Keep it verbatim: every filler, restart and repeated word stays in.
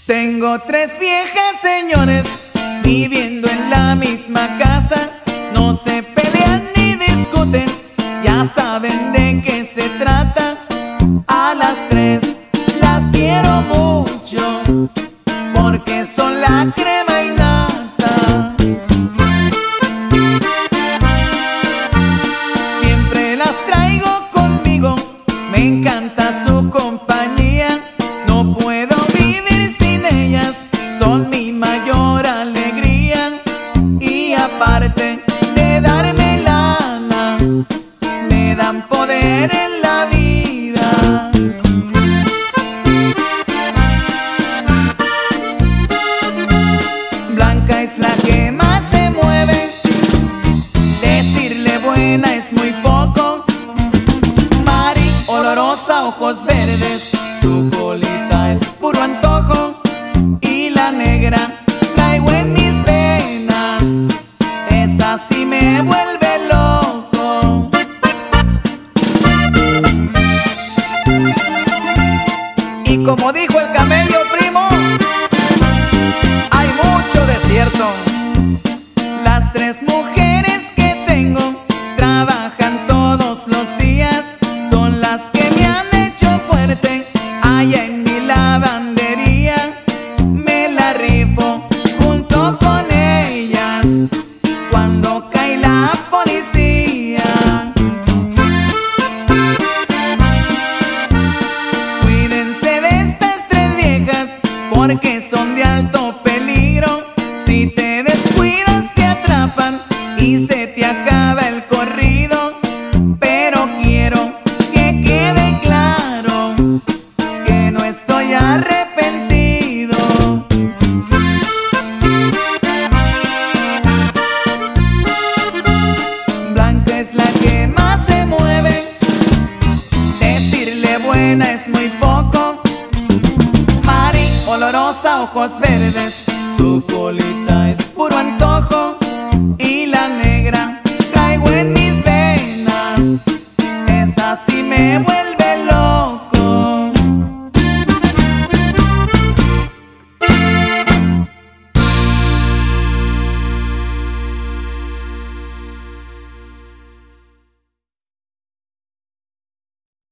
Tengo tres viejas señores viviendo en la misma casa. No se pelean ni discuten, ya saben de qué se trata. A las tres las quiero mucho porque son la crema y nata. Siempre las traigo conmigo, me encanta su compañía. No puedo vivir sin ellas, son mi mayor alegría. Y aparte de darme lana, me dan poder en la vida. Blanca es la que más se mueve, decirle buena es muy poco. Mari, olorosa, ojos verdes, su colita es puro antojo. Y la negra traigo en mis venas, esa sí me vuelve loco. Y como dijo el camello, primo, hay mucho desierto. Las tres mujeres que tengo trabajan todos los días, son las que me han hecho fuerte allá en mi lavandería. Me la rifo junto con ellas cuando cae la policía. Cuídense de estas tres viejas porque son de alto peligro. Si te descuidas te atrapan y se te acaba el corrido. Pero quiero que quede claro que no estoy arrepentido. Blanca es la que más se mueve, decirle buena es muy poco. Mari, olorosa, ojos verdes,